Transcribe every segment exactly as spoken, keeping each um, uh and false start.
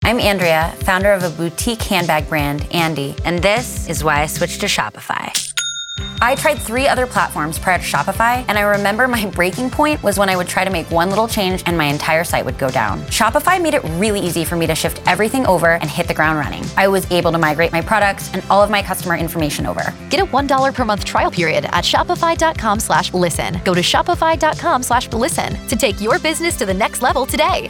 I'm Andrea, founder of a boutique handbag brand, Andy, and this is why I switched to Shopify. I tried three other platforms prior to Shopify, and I remember my breaking point was when I would try to make one little change and my entire site would go down. Shopify made it really easy for me to shift everything over and hit the ground running. I was able to migrate my products and all of my customer information over. Get a one dollar per month trial period at shopify.com slash listen. Go to shopify.com slash listen to take your business to the next level today.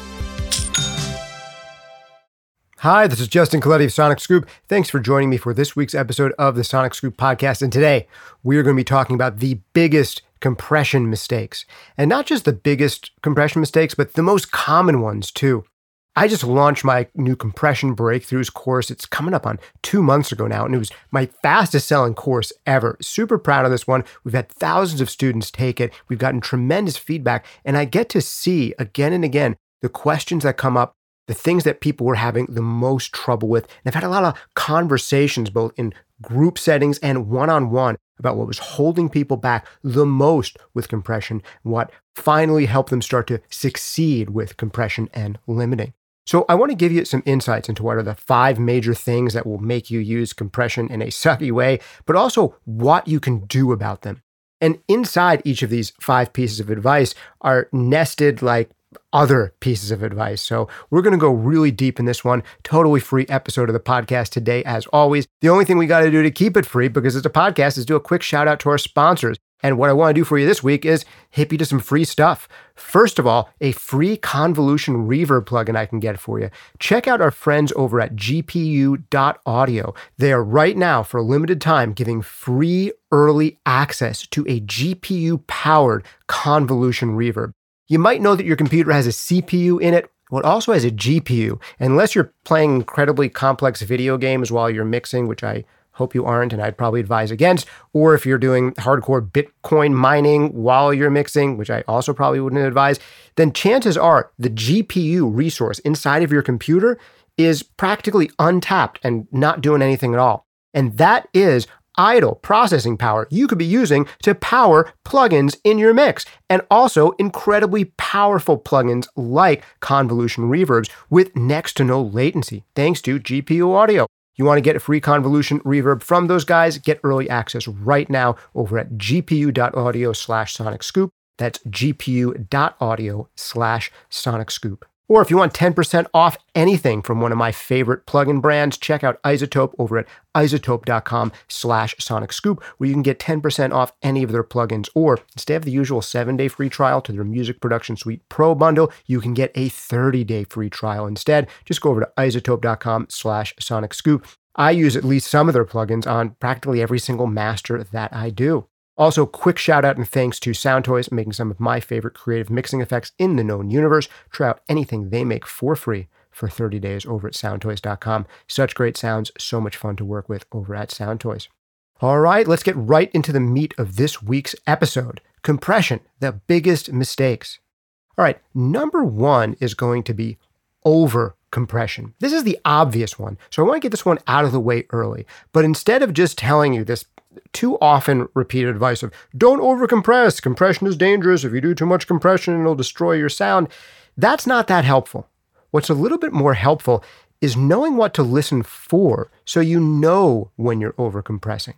Hi, this is Justin Colletti of Sonic Scoop. Thanks for joining me for this week's episode of the Sonic Scoop podcast. And today, we are going to be talking about the biggest compression mistakes. And not just the biggest compression mistakes, but the most common ones too. I just launched my new Compression Breakthroughs course. It's coming up on two months ago now, and it was my fastest selling course ever. Super proud of this one. We've had thousands of students take it. We've gotten tremendous feedback, and I get to see again and again the questions that come up, the things that people were having the most trouble with. And I've had a lot of conversations, both in group settings and one-on-one, about what was holding people back the most with compression, what finally helped them start to succeed with compression and limiting. So I want to give you some insights into what are the five major things that will make you use compression in a sucky way, but also what you can do about them. And inside each of these five pieces of advice are nested like other pieces of advice. So we're going to go really deep in this one. Totally free episode of the podcast today, as always. The only thing we got to do to keep it free, because it's a podcast, is do a quick shout out to our sponsors. And what I want to do for you this week is hip you to some free stuff. First of all, a free convolution reverb plugin I can get for you. Check out our friends over at G P U dot audio. They are right now, for a limited time, giving free early access to a G P U-powered convolution reverb. You might know that your computer has a C P U in it. Well, it also has a G P U. And unless you're playing incredibly complex video games while you're mixing, which I hope you aren't, and I'd probably advise against, or if you're doing hardcore Bitcoin mining while you're mixing, which I also probably wouldn't advise, then chances are the G P U resource inside of your computer is practically untapped and not doing anything at all. And that is idle processing power you could be using to power plugins in your mix, and also incredibly powerful plugins like convolution reverbs with next to no latency, thanks to G P U audio. You want to get a free convolution reverb from those guys? Get early access right now over at G P U dot audio slash Sonic Scoop. That's G P U dot audio slash Sonic Scoop. Or if you want ten percent off anything from one of my favorite plugin brands, check out iZotope over at iZotope.com slash Sonic Scoop, where you can get ten percent off any of their plugins. Or instead of the usual seven-day free trial to their Music Production Suite Pro bundle, you can get a thirty-day free trial instead. Just go over to iZotope.com slash Sonic Scoop. I use at least some of their plugins on practically every single master that I do. Also, quick shout out and thanks to Soundtoys, making some of my favorite creative mixing effects in the known universe. Try out anything they make for free for thirty days over at soundtoys dot com. Such great sounds, so much fun to work with over at Soundtoys. All right, let's get right into the meat of this week's episode. Compression, the biggest mistakes. All right, number one is going to be over compression. This is the obvious one, so I want to get this one out of the way early. But instead of just telling you this too often repeated advice of don't overcompress, compression is dangerous, if you do too much compression it'll destroy your sound, that's not that helpful. What's a little bit more helpful is knowing what to listen for so you know when you're overcompressing.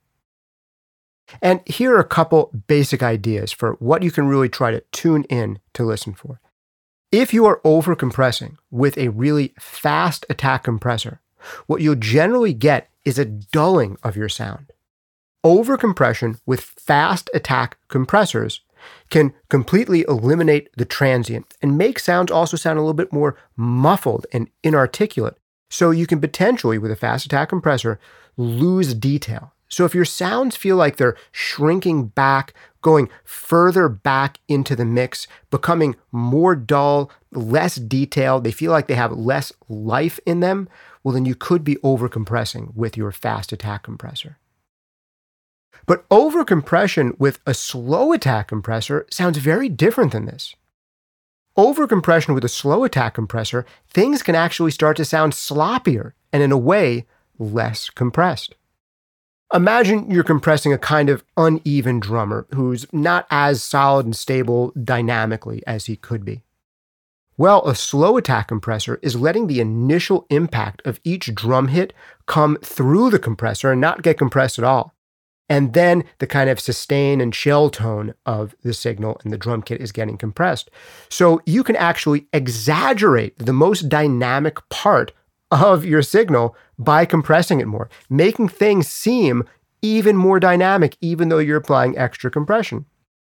And here are a couple basic ideas for what you can really try to tune in to listen for. If you are overcompressing with a really fast attack compressor, what you'll generally get is a dulling of your sound. Overcompression with fast attack compressors can completely eliminate the transient and make sounds also sound a little bit more muffled and inarticulate. So you can potentially, with a fast attack compressor, lose detail. So if your sounds feel like they're shrinking back, going further back into the mix, becoming more dull, less detailed, they feel like they have less life in them, well, then you could be overcompressing with your fast attack compressor. But overcompression with a slow attack compressor sounds very different than this. Overcompression with a slow attack compressor, things can actually start to sound sloppier and in a way, less compressed. Imagine you're compressing a kind of uneven drummer who's not as solid and stable dynamically as he could be. Well, a slow attack compressor is letting the initial impact of each drum hit come through the compressor and not get compressed at all. And then the kind of sustain and shell tone of the signal and the drum kit is getting compressed. So you can actually exaggerate the most dynamic part of your signal by compressing it more, making things seem even more dynamic, even though you're applying extra compression.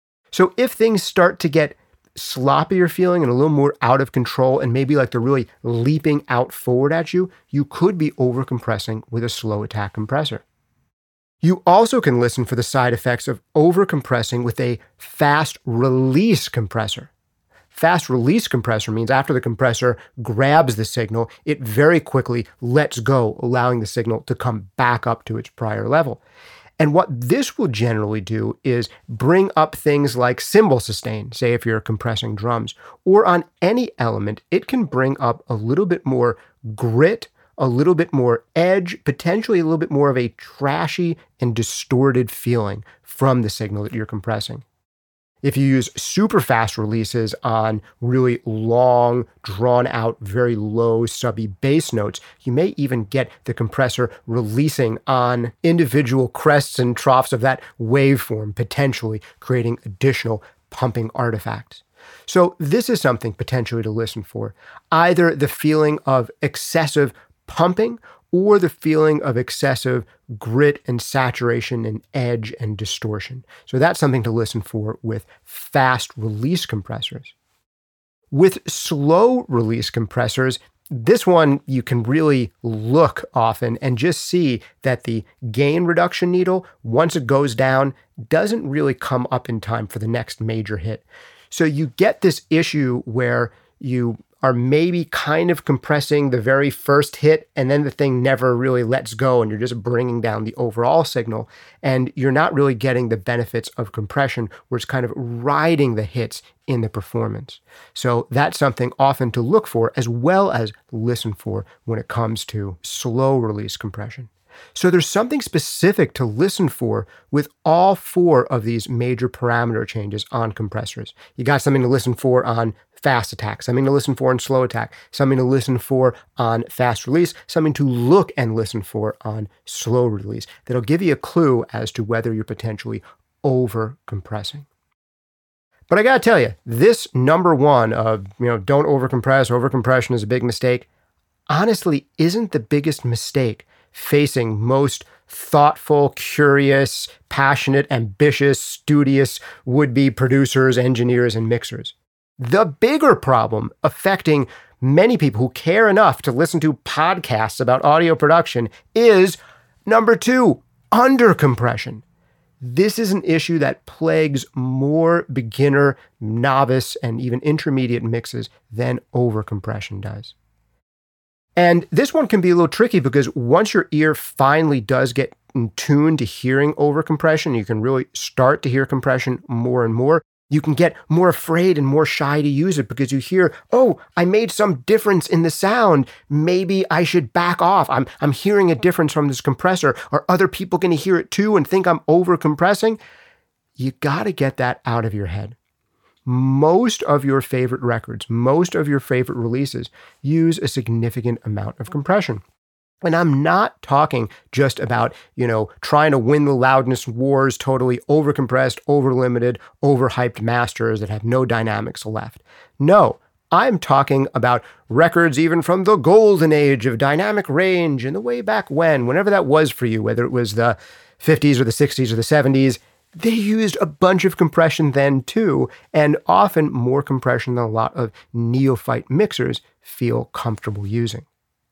So if things start to get sloppier feeling and a little more out of control and maybe like they're really leaping out forward at you, you could be overcompressing with a slow attack compressor. You also can listen for the side effects of overcompressing with a fast release compressor. Fast release compressor means after the compressor grabs the signal, it very quickly lets go, allowing the signal to come back up to its prior level. And what this will generally do is bring up things like cymbal sustain, say if you're compressing drums, or on any element, it can bring up a little bit more grit, a little bit more edge, potentially a little bit more of a trashy and distorted feeling from the signal that you're compressing. If you use super fast releases on really long, drawn out, very low, subby bass notes, you may even get the compressor releasing on individual crests and troughs of that waveform, potentially creating additional pumping artifacts. So this is something potentially to listen for. Either the feeling of excessive pumping or the feeling of excessive grit and saturation and edge and distortion. So that's something to listen for with fast release compressors. With slow release compressors, this one you can really look often and just see that the gain reduction needle, once it goes down, doesn't really come up in time for the next major hit. So you get this issue where you are maybe kind of compressing the very first hit and then the thing never really lets go and you're just bringing down the overall signal and you're not really getting the benefits of compression where it's kind of riding the hits in the performance. So that's something often to look for as well as listen for when it comes to slow release compression. So there's something specific to listen for with all four of these major parameter changes on compressors. You got something to listen for on fast attack, something to listen for on slow attack, something to listen for on fast release, something to look and listen for on slow release. That'll give you a clue as to whether you're potentially over compressing. But I gotta tell you, this number one of, you know, don't overcompress, overcompression is a big mistake, honestly isn't the biggest mistake facing most thoughtful, curious, passionate, ambitious, studious would-be producers, engineers, and mixers. The bigger problem affecting many people who care enough to listen to podcasts about audio production is, number two, undercompression. This is an issue that plagues more beginner, novice, and even intermediate mixes than overcompression does. And this one can be a little tricky because once your ear finally does get in tune to hearing overcompression, you can really start to hear compression more and more. You can get more afraid and more shy to use it because you hear, oh, I made some difference in the sound. Maybe I should back off. I'm, I'm hearing a difference from this compressor. Are other people going to hear it too and think I'm overcompressing? You got to get that out of your head. Most of your favorite records, most of your favorite releases use a significant amount of compression. And I'm not talking just about, you know, trying to win the loudness wars, totally overcompressed, overlimited, overhyped masters that have no dynamics left. No, I'm talking about records even from the golden age of dynamic range and the way back when, whenever that was for you, whether it was the fifties or the sixties or the seventies, they used a bunch of compression then too, and often more compression than a lot of neophyte mixers feel comfortable using.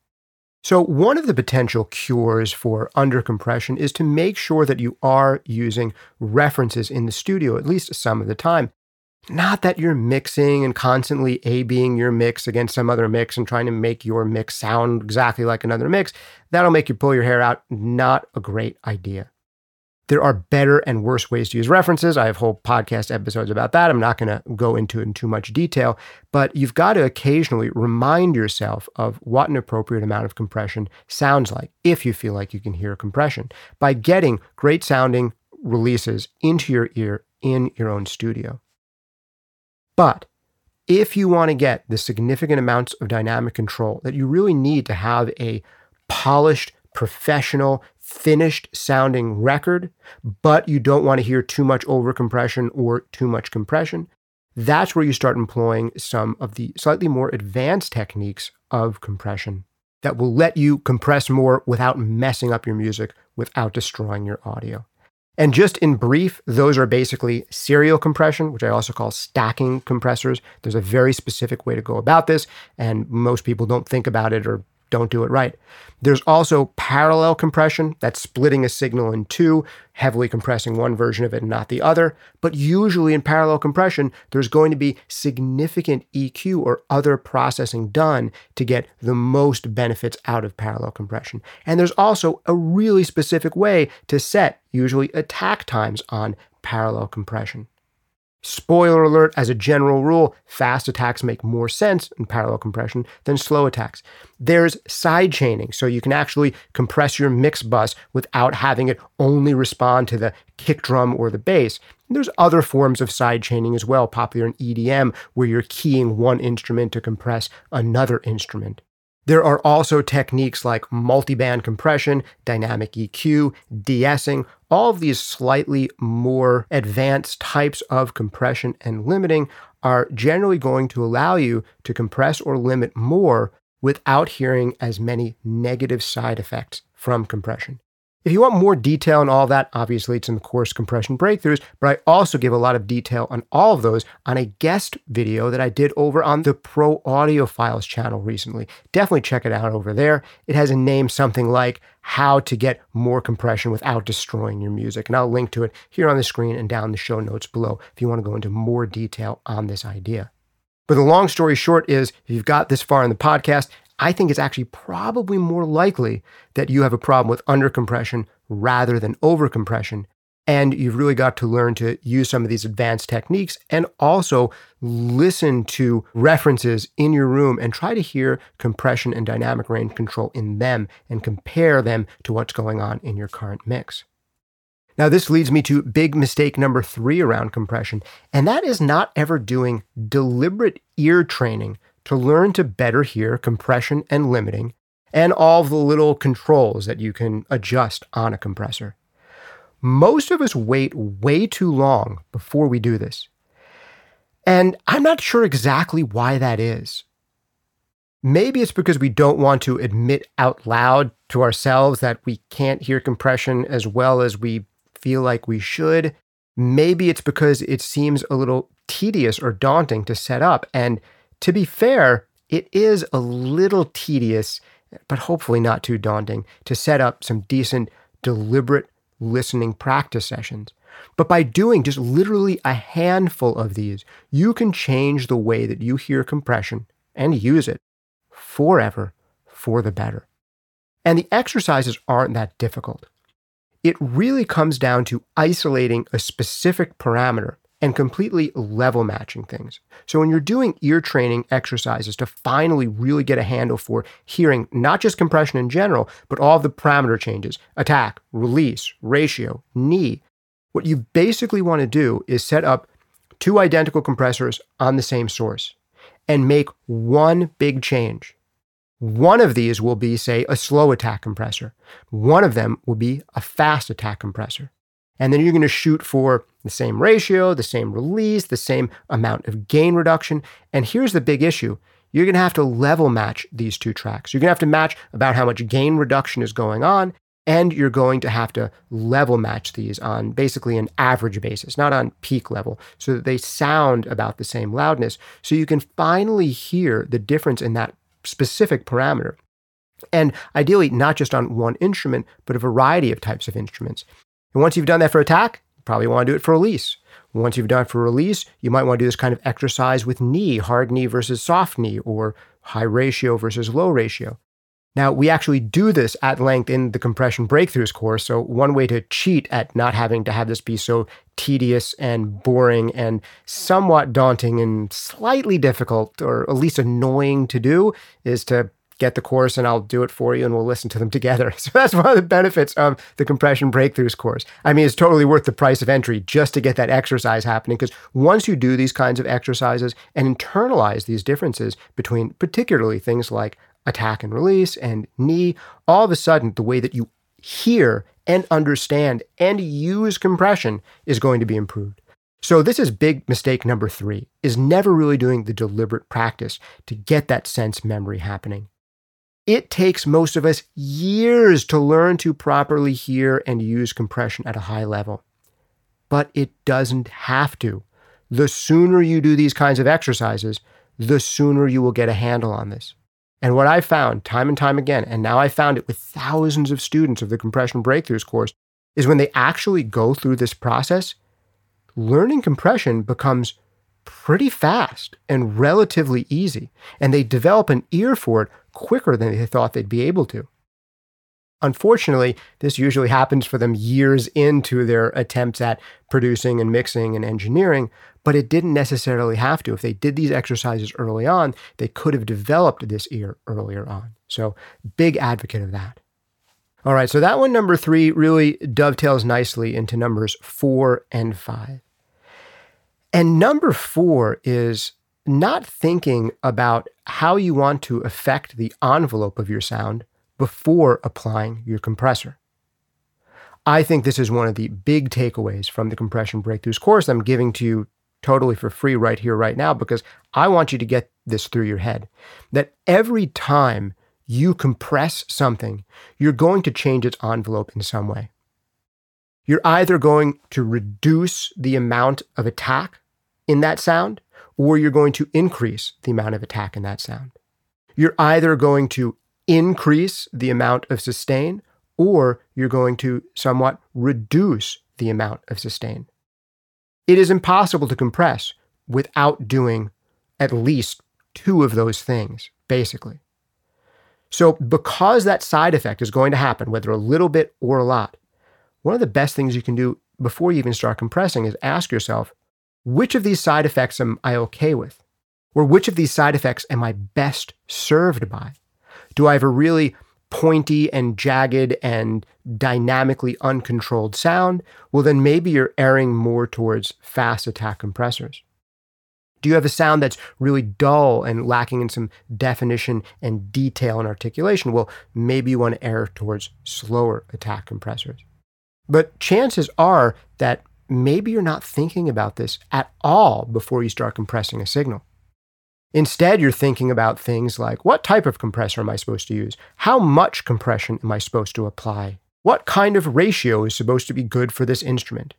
So one of the potential cures for undercompression is to make sure that you are using references in the studio at least some of the time. Not that you're mixing and constantly A-Bing your mix against some other mix and trying to make your mix sound exactly like another mix. That'll make you pull your hair out. Not a great idea. There are better and worse ways to use references. I have whole podcast episodes about that. I'm not going to go into it in too much detail, but you've got to occasionally remind yourself of what an appropriate amount of compression sounds like, if you feel like you can hear compression, by getting great sounding releases into your ear in your own studio. But if you want to get the significant amounts of dynamic control that you really need to have a polished, professional, finished sounding record, but you don't want to hear too much overcompression or too much compression, that's where you start employing some of the slightly more advanced techniques of compression that will let you compress more without messing up your music, without destroying your audio. And just in brief, those are basically serial compression, which I also call stacking compressors. There's a very specific way to go about this, and most people don't think about it or don't do it right. There's also parallel compression, that's splitting a signal in two, heavily compressing one version of it and not the other. But usually in parallel compression, there's going to be significant E Q or other processing done to get the most benefits out of parallel compression. And there's also a really specific way to set usually attack times on parallel compression. Spoiler alert, as a general rule, fast attacks make more sense in parallel compression than slow attacks. There's side chaining, so you can actually compress your mix bus without having it only respond to the kick drum or the bass. And there's other forms of side chaining as well, popular in E D M, where you're keying one instrument to compress another instrument. There are also techniques like multiband compression, dynamic E Q, de-essing. All of these slightly more advanced types of compression and limiting are generally going to allow you to compress or limit more without hearing as many negative side effects from compression. If you want more detail on all that, obviously it's in the course Compression Breakthroughs, but I also give a lot of detail on all of those on a guest video that I did over on the Pro Audiophiles channel recently. Definitely check it out over there. It has a name something like How to Get More Compression Without Destroying Your Music, and I'll link to it here on the screen and down the show notes below if you want to go into more detail on this idea. But the long story short is, if you've got this far in the podcast, I think it's actually probably more likely that you have a problem with undercompression rather than overcompression. And you've really got to learn to use some of these advanced techniques and also listen to references in your room and try to hear compression and dynamic range control in them and compare them to what's going on in your current mix. Now, this leads me to big mistake number three around compression, and that is not ever doing deliberate ear training to learn to better hear compression and limiting and all the little controls that you can adjust on a compressor. Most of us wait way too long before we do this. And I'm not sure exactly why that is. Maybe it's because we don't want to admit out loud to ourselves that we can't hear compression as well as we feel like we should. Maybe it's because it seems a little tedious or daunting to set up. And to be fair, it is a little tedious, but hopefully not too daunting, to set up some decent, deliberate listening practice sessions. But by doing just literally a handful of these, you can change the way that you hear compression and use it forever for the better. And the exercises aren't that difficult. It really comes down to isolating a specific parameter and completely level matching things. So when you're doing ear training exercises to finally really get a handle for hearing not just compression in general, but all of the parameter changes, attack, release, ratio, knee, what you basically want to do is set up two identical compressors on the same source and make one big change. One of these will be, say, a slow attack compressor. One of them will be a fast attack compressor. And then you're going to shoot for the same ratio, the same release, the same amount of gain reduction. And here's the big issue. You're going to have to level match these two tracks. You're going to have to match about how much gain reduction is going on, and you're going to have to level match these on basically an average basis, not on peak level, so that they sound about the same loudness, so you can finally hear the difference in that specific parameter. And ideally, not just on one instrument, but a variety of types of instruments. And once you've done that for attack, you probably want to do it for release. Once you've done it for release, you might want to do this kind of exercise with knee, hard knee versus soft knee, or high ratio versus low ratio. Now, we actually do this at length in the Compression Breakthroughs course. So one way to cheat at not having to have this be so tedious and boring and somewhat daunting and slightly difficult, or at least annoying to do, is to get the course and I'll do it for you and we'll listen to them together. So that's one of the benefits of the Compression Breakthroughs course. I mean, it's totally worth the price of entry just to get that exercise happening, because once you do these kinds of exercises and internalize these differences between particularly things like attack and release and knee, all of a sudden the way that you hear and understand and use compression is going to be improved. So this is big mistake number three, is never really doing the deliberate practice to get that sense memory happening. It takes most of us years to learn to properly hear and use compression at a high level. But it doesn't have to. The sooner you do these kinds of exercises, the sooner you will get a handle on this. And what I found time and time again, and now I found it with thousands of students of the Compression Breakthroughs course, is when they actually go through this process, learning compression becomes pretty fast and relatively easy, and they develop an ear for it quicker than they thought they'd be able to. Unfortunately, this usually happens for them years into their attempts at producing and mixing and engineering, but it didn't necessarily have to. If they did these exercises early on, they could have developed this ear earlier on. So, big advocate of that. All right, so that one, number three, really dovetails nicely into numbers four and five. And number four is not thinking about how you want to affect the envelope of your sound before applying your compressor. I think this is one of the big takeaways from the Compression Breakthroughs course I'm giving to you totally for free right here, right now, because I want you to get this through your head, that every time you compress something, you're going to change its envelope in some way. You're either going to reduce the amount of attack in that sound, or you're going to increase the amount of attack in that sound. You're either going to increase the amount of sustain, or you're going to somewhat reduce the amount of sustain. It is impossible to compress without doing at least two of those things, basically. So because that side effect is going to happen, whether a little bit or a lot, one of the best things you can do before you even start compressing is ask yourself, which of these side effects am I okay with? Or which of these side effects am I best served by? Do I have a really pointy and jagged and dynamically uncontrolled sound? Well, then maybe you're erring more towards fast attack compressors. Do you have a sound that's really dull and lacking in some definition and detail and articulation? Well, maybe you want to err towards slower attack compressors. But chances are that maybe you're not thinking about this at all before you start compressing a signal. Instead, you're thinking about things like, what type of compressor am I supposed to use? How much compression am I supposed to apply? What kind of ratio is supposed to be good for this instrument?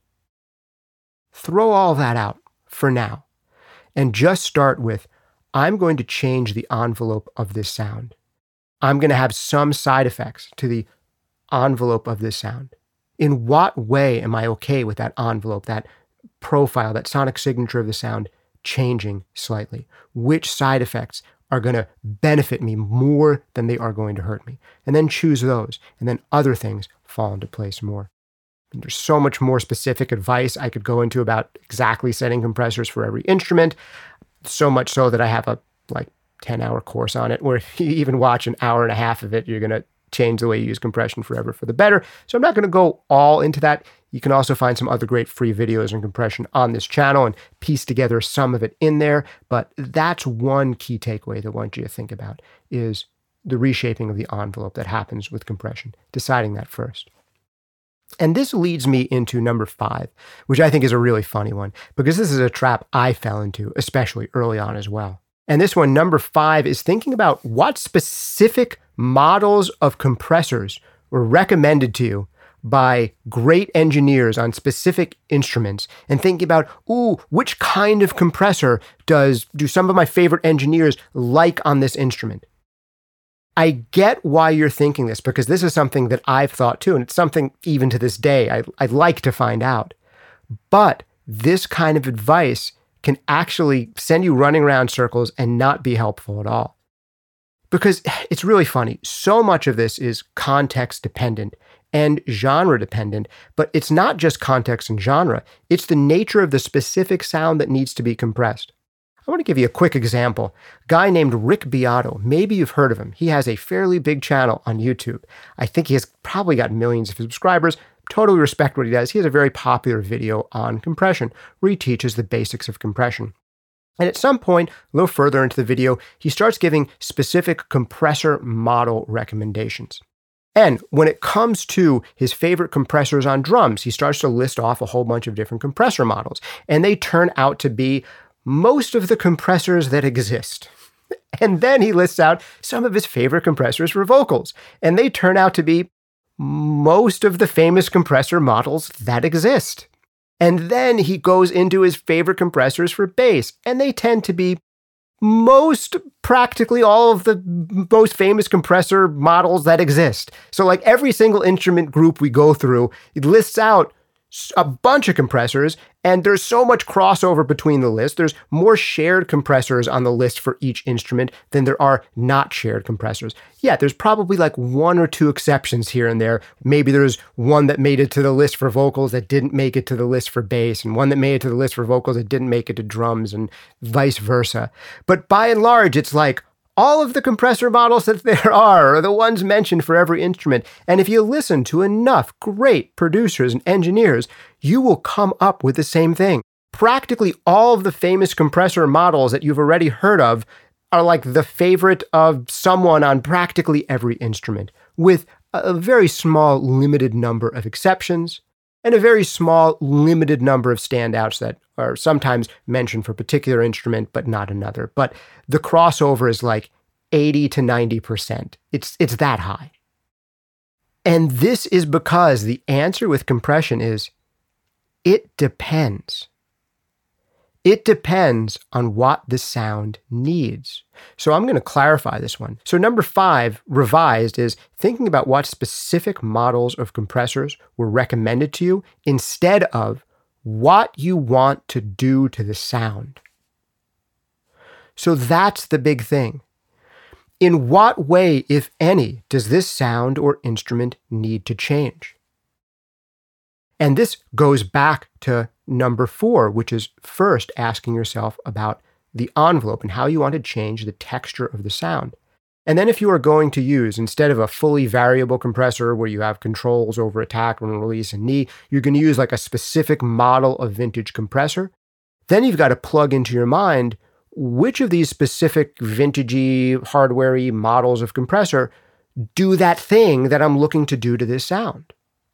Throw all that out for now and just start with, I'm going to change the envelope of this sound. I'm going to have some side effects to the envelope of this sound. In what way am I okay with that envelope, that profile, that sonic signature of the sound changing slightly? Which side effects are going to benefit me more than they are going to hurt me? And then choose those, and then other things fall into place more. And there's so much more specific advice I could go into about exactly setting compressors for every instrument, so much so that I have a like ten-hour course on it, where if you even watch an hour and a half of it, you're going to change the way you use compression forever for the better. So I'm not going to go all into that. You can also find some other great free videos on compression on this channel and piece together some of it in there. But that's one key takeaway that I want you to think about, is the reshaping of the envelope that happens with compression, deciding that first. And this leads me into number five, which I think is a really funny one, because this is a trap I fell into, especially early on as well. And this one, number five, is thinking about what specific models of compressors were recommended to you by great engineers on specific instruments, and thinking about, ooh, which kind of compressor does do some of my favorite engineers like on this instrument? I get why you're thinking this, because this is something that I've thought too, and it's something even to this day I, I'd like to find out. But this kind of advice can actually send you running around circles and not be helpful at all. Because it's really funny. So much of this is context dependent and genre dependent, but it's not just context and genre. It's the nature of the specific sound that needs to be compressed. I want to give you a quick example. A guy named Rick Beato, maybe you've heard of him. He has a fairly big channel on YouTube. I think he has probably got millions of subscribers. Totally respect what he does. He has a very popular video on compression where he teaches the basics of compression. And at some point, a little further into the video, he starts giving specific compressor model recommendations. And when it comes to his favorite compressors on drums, he starts to list off a whole bunch of different compressor models. And they turn out to be most of the compressors that exist. And then he lists out some of his favorite compressors for vocals. And they turn out to be most of the famous compressor models that exist. And then he goes into his favorite compressors for bass. And they tend to be most, practically all of the most famous compressor models that exist. So like every single instrument group we go through, it lists out a bunch of compressors, and there's so much crossover between the lists. There's more shared compressors on the list for each instrument than there are not shared compressors. Yeah, there's probably like one or two exceptions here and there. Maybe there's one that made it to the list for vocals that didn't make it to the list for bass, and one that made it to the list for vocals that didn't make it to drums, and vice versa. But by and large, it's like all of the compressor models that there are are the ones mentioned for every instrument. And if you listen to enough great producers and engineers, you will come up with the same thing. Practically all of the famous compressor models that you've already heard of are like the favorite of someone on practically every instrument, with a very small, limited number of exceptions and a very small, limited number of standouts that are sometimes mentioned for a particular instrument, but not another. But the crossover is like eighty to ninety percent. It's, it's that high. And this is because the answer with compression is, it depends. It depends on what the sound needs. So I'm going to clarify this one. So number five, revised, is thinking about what specific models of compressors were recommended to you instead of what you want to do to the sound. So that's the big thing. In what way, if any, does this sound or instrument need to change? And this goes back to number four, which is first asking yourself about the envelope and how you want to change the texture of the sound. And then if you are going to use, instead of a fully variable compressor where you have controls over attack and release and knee, you're going to use like a specific model of vintage compressor. Then you've got to plug into your mind which of these specific vintagey, hardware-y models of compressor do that thing that I'm looking to do to this sound.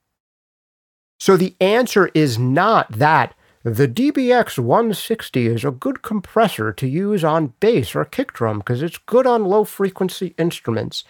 So the answer is not that the D B X one sixty is a good compressor to use on bass or kick drum because it's good on low-frequency instruments.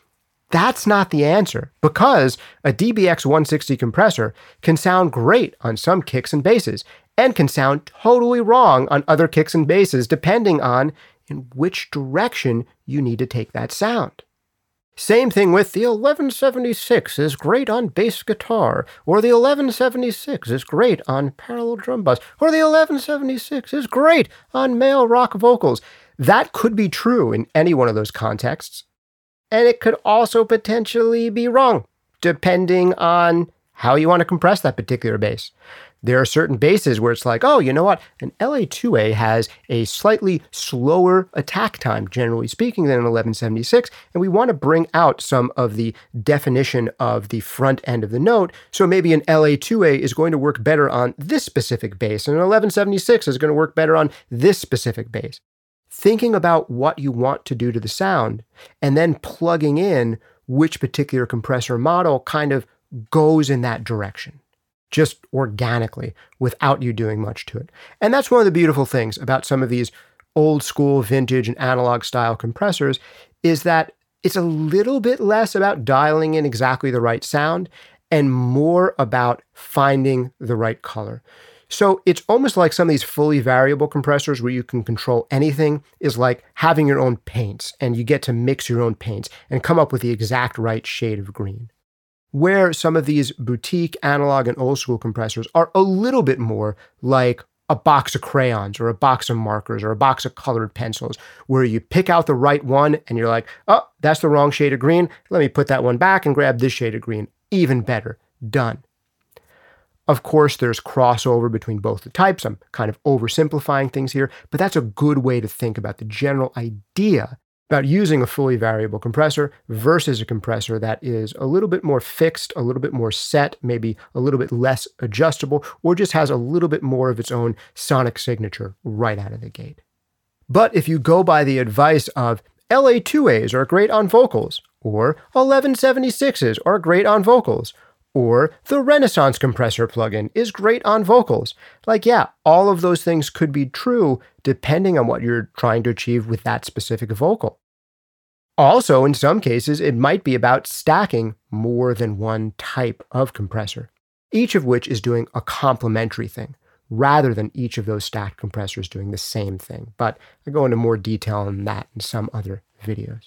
That's not the answer, because a D B X one sixty compressor can sound great on some kicks and basses and can sound totally wrong on other kicks and basses depending on in which direction you need to take that sound. Same thing with the eleven seventy-six is great on bass guitar, or the eleven seventy-six is great on parallel drum bus, or the eleven seventy-six is great on male rock vocals. That could be true in any one of those contexts, and it could also potentially be wrong, depending on how you want to compress that particular bass. There are certain basses where it's like, oh, you know what? An L A two A has a slightly slower attack time, generally speaking, than an eleven seventy-six, and we want to bring out some of the definition of the front end of the note, so maybe an L A two A is going to work better on this specific bass, and an eleven seventy-six is going to work better on this specific bass. Thinking about what you want to do to the sound, and then plugging in which particular compressor model kind of goes in that direction, just organically, without you doing much to it. And that's one of the beautiful things about some of these old school vintage and analog style compressors, is that it's a little bit less about dialing in exactly the right sound and more about finding the right color. So it's almost like some of these fully variable compressors where you can control anything is like having your own paints, and you get to mix your own paints and come up with the exact right shade of green. Where some of these boutique, analog, and old school compressors are a little bit more like a box of crayons or a box of markers or a box of colored pencils, where you pick out the right one and you're like, oh, that's the wrong shade of green. Let me put that one back and grab this shade of green. Even better. Done. Of course, there's crossover between both the types. I'm kind of oversimplifying things here, but that's a good way to think about the general idea about using a fully variable compressor versus a compressor that is a little bit more fixed, a little bit more set, maybe a little bit less adjustable, or just has a little bit more of its own sonic signature right out of the gate. But if you go by the advice of L A two A's are great on vocals, or eleven seventy-sixes are great on vocals, or the Renaissance compressor plugin is great on vocals. Like, yeah, all of those things could be true depending on what you're trying to achieve with that specific vocal. Also, in some cases, it might be about stacking more than one type of compressor, each of which is doing a complementary thing, rather than each of those stacked compressors doing the same thing. But I go into more detail on that in some other videos.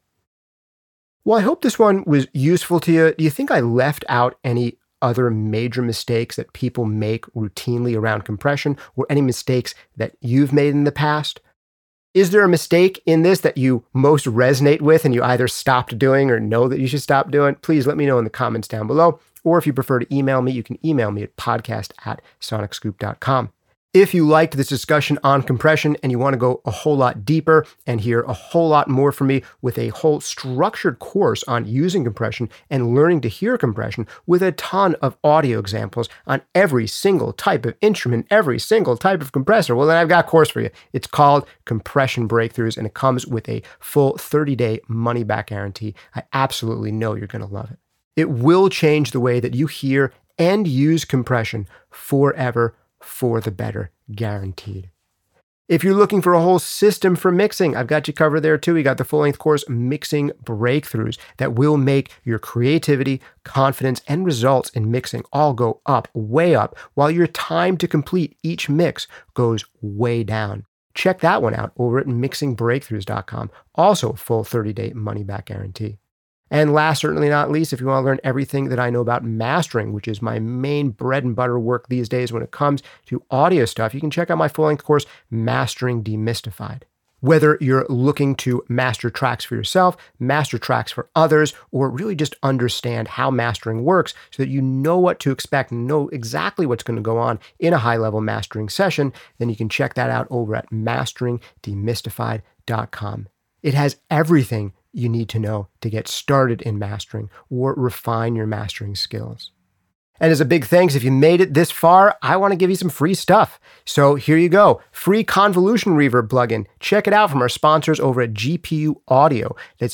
Well, I hope this one was useful to you. Do you think I left out any other major mistakes that people make routinely around compression, or any mistakes that you've made in the past? Is there a mistake in this that you most resonate with and you either stopped doing or know that you should stop doing? Please let me know in the comments down below. Or if you prefer to email me, you can email me at podcast at sonic scoop dot com. If you liked this discussion on compression and you want to go a whole lot deeper and hear a whole lot more from me with a whole structured course on using compression and learning to hear compression with a ton of audio examples on every single type of instrument, every single type of compressor, well, then I've got a course for you. It's called Compression Breakthroughs, and it comes with a full thirty-day money-back guarantee. I absolutely know you're going to love it. It will change the way that you hear and use compression forever, for the better, guaranteed. If you're looking for a whole system for mixing, I've got you covered there too. We got the full-length course, Mixing Breakthroughs, that will make your creativity, confidence, and results in mixing all go up, way up, while your time to complete each mix goes way down. Check that one out over at mixing breakthroughs dot com. Also a full thirty-day money-back guarantee. And last, certainly not least, if you want to learn everything that I know about mastering, which is my main bread and butter work these days when it comes to audio stuff, you can check out my full-length course, Mastering Demystified. Whether you're looking to master tracks for yourself, master tracks for others, or really just understand how mastering works so that you know what to expect and know exactly what's going to go on in a high-level mastering session, then you can check that out over at mastering demystified dot com. It has everything you need to know to get started in mastering or refine your mastering skills. And as a big thanks, if you made it this far, I want to give you some free stuff. So here you go. Free convolution reverb plugin. Check it out from our sponsors over at G P U Audio. That's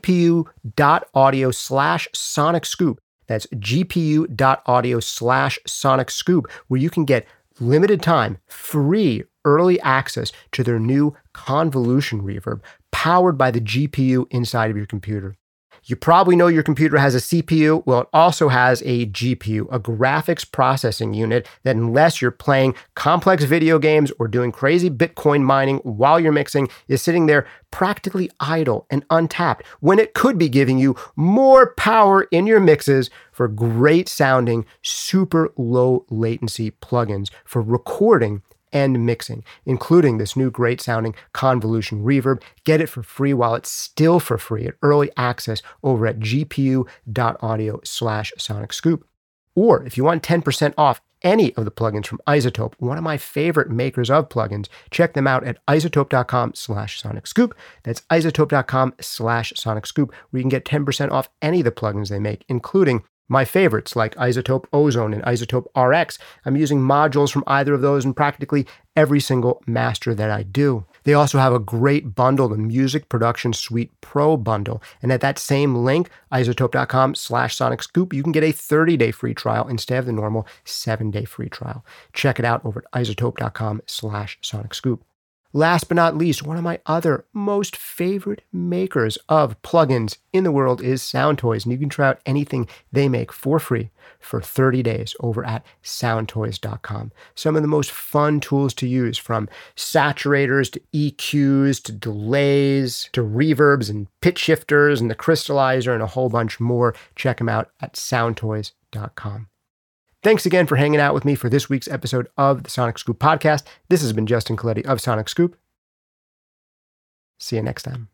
gpu.audio slash sonic scoop. That's gpu.audio slash sonic scoop, where you can get limited time, free early access to their new convolution reverb powered by the G P U inside of your computer. You probably know your computer has a C P U. Well, it also has a G P U, a graphics processing unit that, unless you're playing complex video games or doing crazy Bitcoin mining while you're mixing, is sitting there practically idle and untapped when it could be giving you more power in your mixes for great sounding, super low latency plugins for recording and mixing, including this new great sounding convolution reverb. Get it for free while it's still for free at early access over at gpu.audio slash sonic scoop. Or if you want ten percent off any of the plugins from iZotope, one of my favorite makers of plugins, check them out at izotope.com slash sonic scoop. That's izotope.com slash sonic scoop, where you can get ten percent off any of the plugins they make, including my favorites like iZotope Ozone and iZotope R X. I'm using modules from either of those in practically every single master that I do. They also have a great bundle, the Music Production Suite Pro bundle. And at that same link, izotope.com slash sonic scoop, you can get a thirty-day free trial instead of the normal seven-day free trial. Check it out over at izotope.com slash sonic scoop. Last but not least, one of my other most favorite makers of plugins in the world is Soundtoys, and you can try out anything they make for free for thirty days over at soundtoys dot com. Some of the most fun tools to use, from saturators to E Qs to delays to reverbs and pitch shifters and the crystallizer and a whole bunch more. Check them out at soundtoys dot com. Thanks again for hanging out with me for this week's episode of the Sonic Scoop podcast. This has been Justin Coletti of Sonic Scoop. See you next time.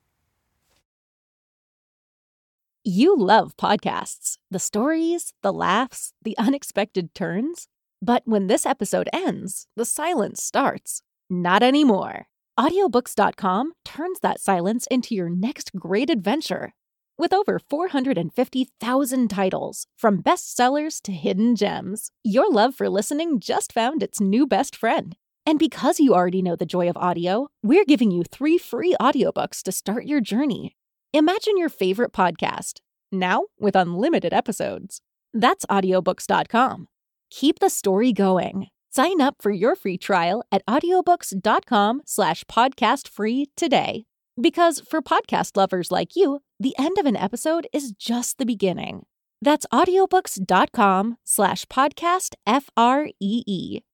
You love podcasts. The stories, the laughs, the unexpected turns. But when this episode ends, the silence starts. Not anymore. Audiobooks dot com turns that silence into your next great adventure. With over four hundred fifty thousand titles, from bestsellers to hidden gems, your love for listening just found its new best friend. And because you already know the joy of audio, we're giving you three free audiobooks to start your journey. Imagine your favorite podcast, now with unlimited episodes. That's audiobooks dot com. Keep the story going. Sign up for your free trial at audiobooks dot com slash podcast free today. Because for podcast lovers like you, the end of an episode is just the beginning. That's audiobooks dot com slash podcast F R E E.